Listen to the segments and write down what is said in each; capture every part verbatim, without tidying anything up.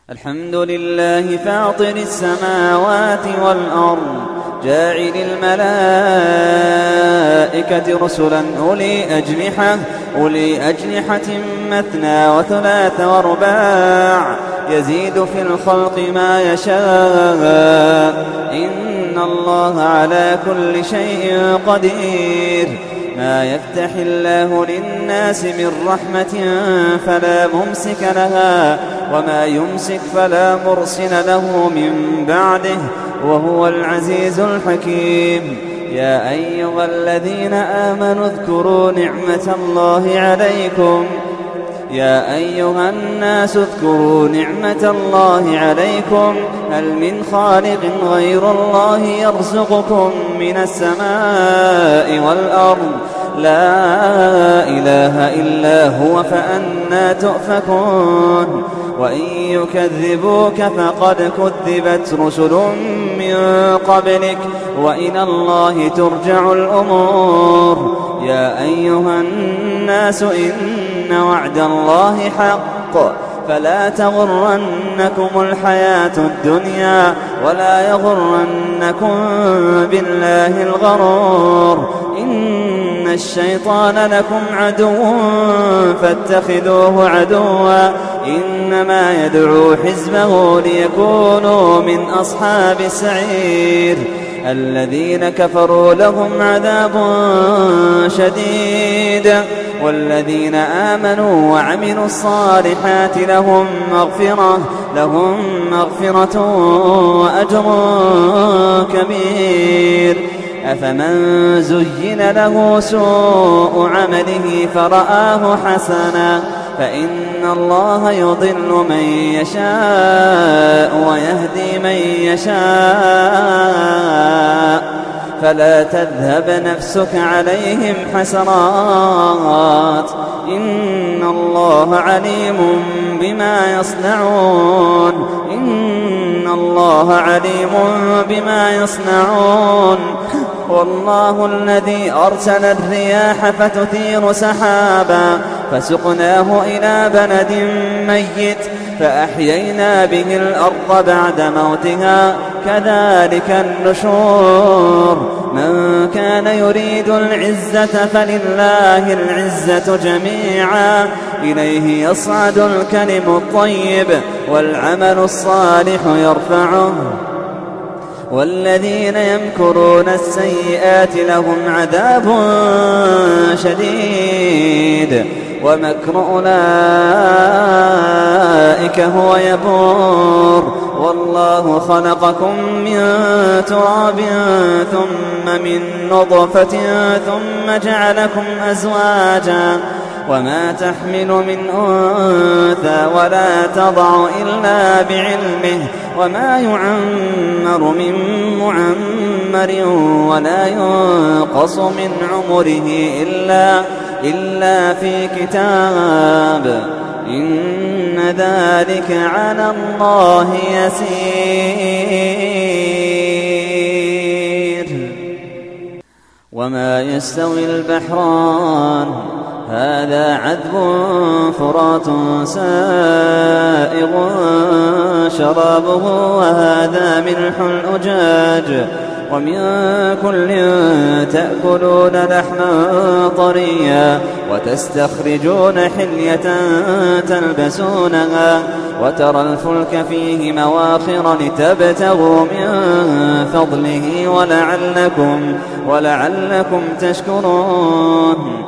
الحمد لله فاطر السماوات والأرض جاعل الملائكة رسلا أولي أجنحة, أولي أجنحة مثنى وثلاث ورباع يزيد في الخلق ما يشاء إن الله على كل شيء قدير. ما يفتح الله للناس من رحمة فلا ممسك لها وما يمسك فلا مرسل له من بعده وهو العزيز الحكيم. يا أيها الذين آمنوا اذكروا نعمة الله عليكم يا أيها الناس اذكروا نعمة الله عليكم هل من خالق غير الله يرزقكم من السماء والأرض لا إله إلا هو فأنى تؤفكون. وإن يكذبوك فقد كذبت رسل من قبلك وإلى الله ترجع الأمور. يا أيها الناس إن وعد الله حق فلا تغرنكم الحياة الدنيا ولا يغرنكم بالله الغرور. إن الشيطان لكم عدو فاتخذوه عدوا إنما يدعو حزبه ليكونوا من أصحاب السعير. الذين كفروا لهم عذاب شديد والذين آمنوا وعملوا الصالحات لهم مغفرة لهم مغفرة وأجر كبير. أفمن زين له سوء عمله فرآه حسنا فإن الله يضل من يشاء ويهدي من يشاء فلا تذهب نفسك عليهم حسرات إن الله عليم بما يصنعون إن الله عليم بما يصنعون. والله الذي أرسل الرياح فتثير سحابا فسقناه إلى بلد ميت فأحيينا به الأرض بعد موتها كذلك النشور. من كان يريد العزة فلله العزة جميعا إليه يصعد الكلم الطيب والعمل الصالح يرفعه والذين يمكرون السيئات لهم عذاب شديد ومكر أولئك هو يبور. والله خلقكم من تراب ثم من نطفة ثم جعلكم أزواجا وما تحمل من أنثى ولا تضع إلا بعلمه وما يعمر من معمر ولا ينقص من عمره إلا, إلا في كتاب إن ذلك على الله يسير. وما يستوي البحران هذا عذب فرات سائغ شرابه وهذا ملح أجاج ومن كل تأكلون لحما طريا وتستخرجون حلية تلبسونها وترى الفلك فيه مواخر لتبتغوا من فضله ولعلكم, ولعلكم تشكرون.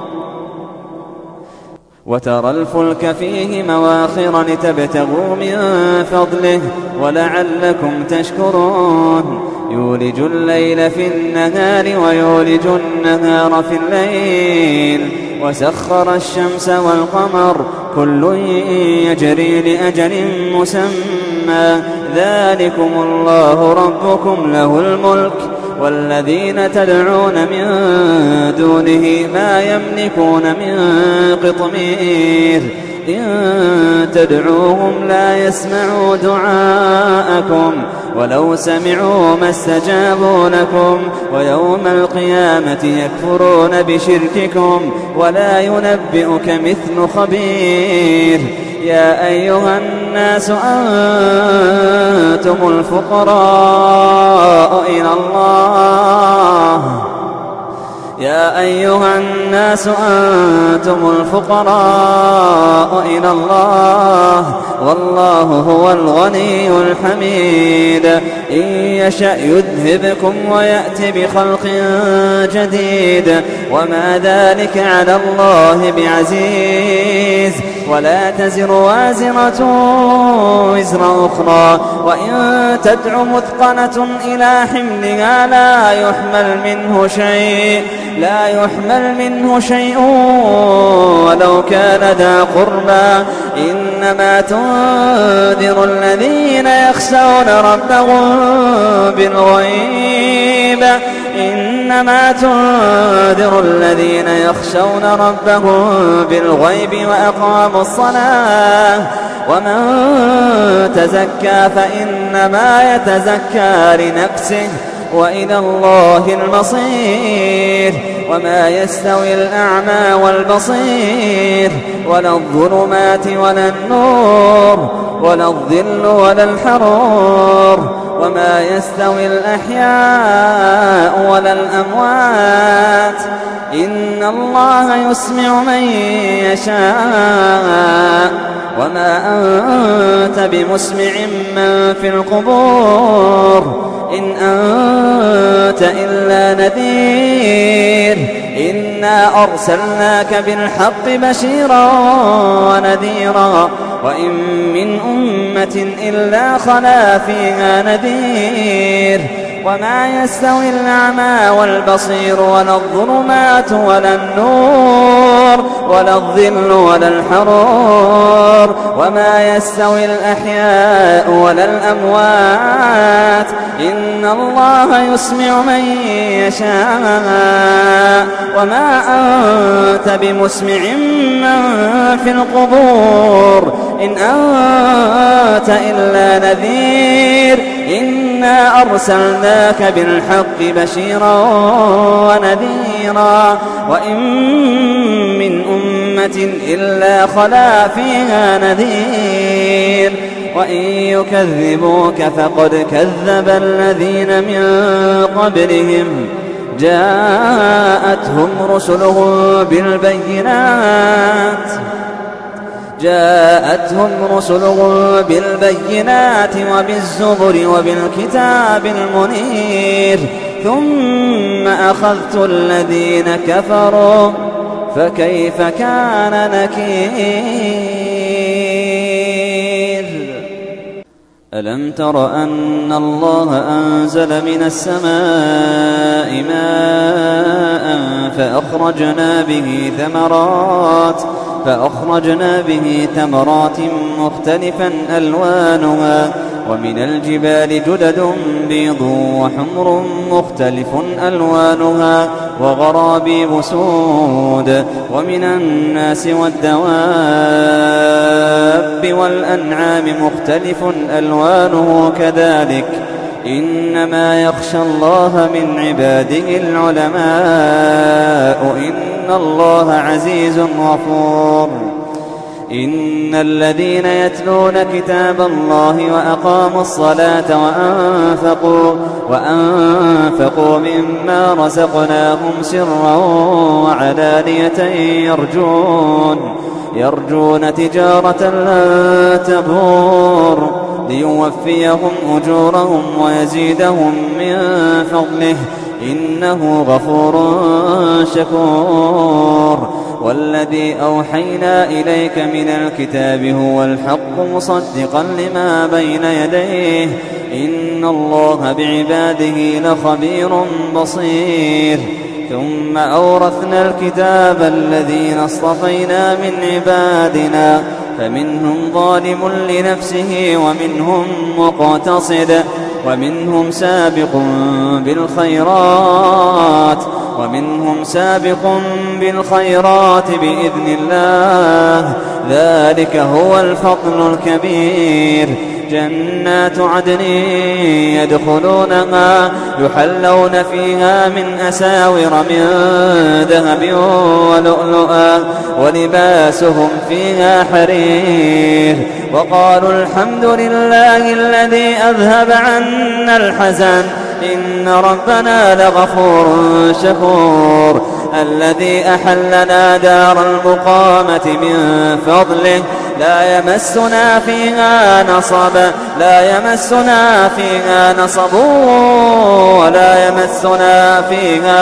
وترى الفلك فيه مواخر لتبتغوا من فضله ولعلكم تشكرون. يولج الليل في النهار ويولج النهار في الليل وسخر الشمس والقمر كل يجري لأجل مسمى ذلكم الله ربكم له الملك والذين تدعون من دونه ما يملكون من قطمير إن تدعوهم لا يسمعوا دعاءكم ولو سمعوا ما استجابوا لكم ويوم القيامة يكفرون بشرككم ولا ينبئك مثل خبير. يا أيها الناس الناس أنتم الفقراء إلى الله يا أيها الناس أنتم الفقراء إلى الله والله هو الغني الحميد إن يشأ يذهبكم ويأتي بخلق جديد وما ذلك على الله بعزيز ولا تزر وازرة وزر أخرى وإن تدع مثقلة إلى حملها لا يحمل منه شيء لا يحمل منه شيء ولو كان ذا قربى إنما تنذر الذين يخشون ربهم بالغيب إنما تنذر الذين يخشون ربهم بالغيب وأقاموا الصلاة ومن تزكى فإنما يتزكى لنفسه وإلى الله المصير وما يستوي الأعمى والبصير ولا الظلمات ولا النور ولا الظل ولا الحرور وما يستوي الأحياء ولا الأموات إن الله يسمع من يشاء وما أنت بمسمع من في القبور إن أنت إلا نذير إنا أرسلناك بالحق بشيرا ونذيرا وإن من أمة إلا خلا فيها نذير وما يستوي الأعمى والبصير ولا الظلمات ولا النور ولا الظل ولا الحرور وما يستوي الأحياء ولا الأموات إن الله يسمع من يشاء وما أنت بمسمع من في القبور إن أنت إلا نذير إنا أرسلناك بالحق بشيرا ونذيرا وإن من أمة إلا خلا فيها نذير وإن يكذبوك فقد كذب الذين من قبلهم جاءتهم رسلهم بالبينات جاءتهم رسلهم بالبينات وبالزبر وبالكتاب المنير ثم أخذت الذين كفروا فكيف كان نكير ألم تر أن الله أنزل من السماء ماء فأخرجنا به ثمرات فأخرجنا به ثمرات مختلفا ألوانها ومن الجبال جدد بيض وحمر مختلف ألوانها وغرابيب سود ومن الناس والدواب والأنعام مختلف ألوانه كذلك إنما يخشى الله من عباده العلماء إن الله عزيز غفور إن الذين يتلون كتاب الله وأقاموا الصلاة وأنفقوا, وأنفقوا مما رزقناهم سرا وعلانية يرجون, يرجون تجارة لن تبور ليوفيهم أجورهم ويزيدهم من فضله إنه غفور شكور والذي أوحينا إليك من الكتاب هو الحق مصدقا لما بين يديه إن الله بعباده لخبير بصير ثم أورثنا الكتاب الذين اصطفينا من عبادنا فمنهم ظالم لنفسه ومنهم مقتصد ومنهم سابق بالخيرات ومنهم سابق بالخيرات بإذن الله ذلك هو الفضل الكبير جنات عدن يدخلونها يحلون فيها من أساور من ذهب ولؤلؤا ولباسهم فيها حرير وقالوا الحمد لله الذي أذهب عنا الحزن إن ربنا لغفور شكور الذي أحلنا دار المقامة من فضله لا يمسنا فيها نصب لا يمسنا فيها نصب ولا يمسنا فيها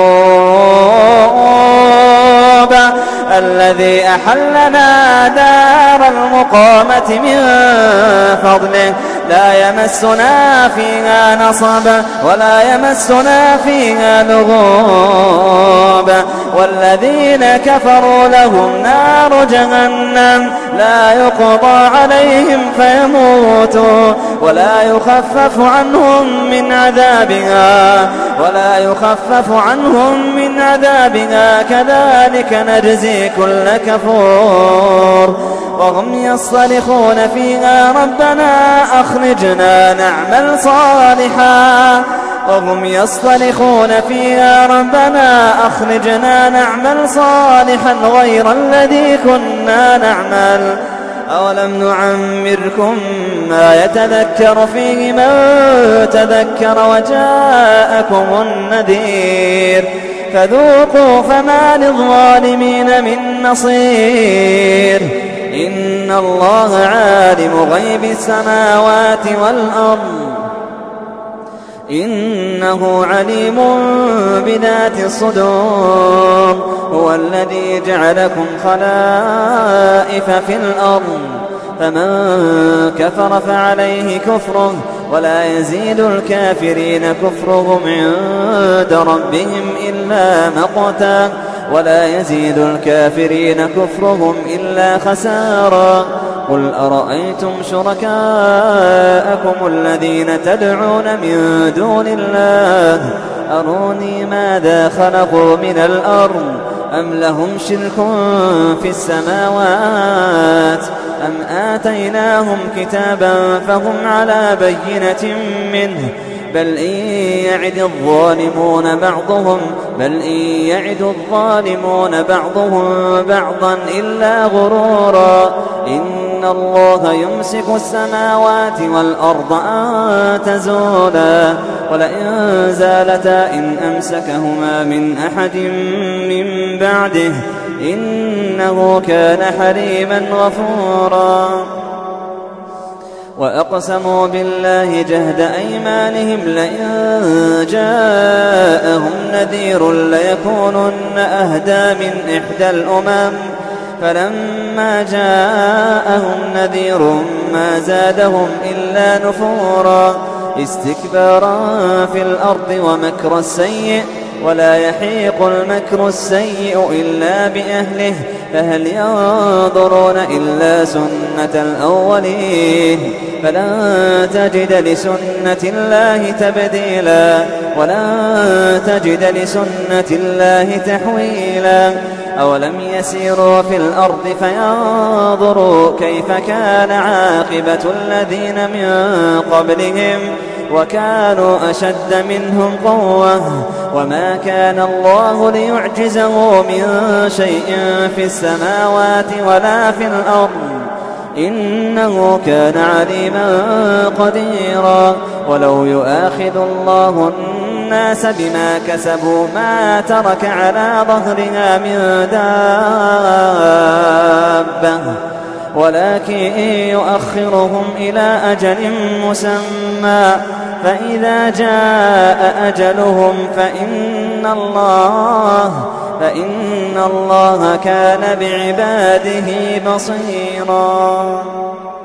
لغوب الذي أحلنا دار المقامة من فضله لا يمسنا فيها نصب ولا يمسنا فيها لغوب والذين كفروا لهم نار جهنم لا يقضى عليهم فيموتوا ولا يخفف عنهم من عذابها ولا يخفف عنهم من عذابها كذلك نجزي كل كفور وهم يصطرخون فيها ربنا أخرجنا نعمل صالحا وهم يصطرخون فيها ربنا أخرجنا نعمل صالحا غير الذي كنا نعمل أولم نعمركم ما يتذكر فيه من تذكر وجاءكم النذير فذوقوا فما للظالمين من نصير إن الله عالم غيب السماوات والأرض إنه عليم بذات الصدور هو الذي جعلكم خلائف في الأرض فمن كفر فعليه كفره ولا يزيد الكافرين كفرهم عند ربهم إلا مقتا ولا يزيد الكافرين كفرهم إلا خسارا قل أرأيتم شركاءكم الذين تدعون من دون الله أروني ماذا خلقوا من الأرض أم لهم شرك في السماوات أم آتيناهم كتابا فهم على بينة منه بل إن يعد الظالمون بعضهم بل إن يعد الظالمون بعضهم بعضا إلا غرورا إن الله يمسك السماوات والأرض أن تزولا ولئن زالتا إن أمسكهما من أحد من بعده إنه كان حليما غفورا وأقسموا بالله جهد أيمانهم لئن جاءهم نذير ليكونن أهدى من إحدى الأمم فلما جاءهم نذير ما زادهم إلا نفورا استكبارا في الأرض ومكر السيء ولا يحيق المكر السيء إلا بأهله فهل ينظرون إلا سنة الأولين فلن تجد لسنة الله تبديلا ولن تجد لسنة الله تحويلا أولم يسيروا في الأرض فينظروا كيف كان عاقبة الذين من قبلهم وكانوا أشد منهم قوة وما كان الله ليعجزه من شيء في السماوات ولا في الأرض إنه كان عليما قديرا ولو يؤاخذ الله الناس بما كسبوا ما ترك على ظهرها من دابة ولكن يؤخرهم إلى أجل مسمى فإذا جاء أجلهم فإن الله فإن الله كان بعباده بصيرا.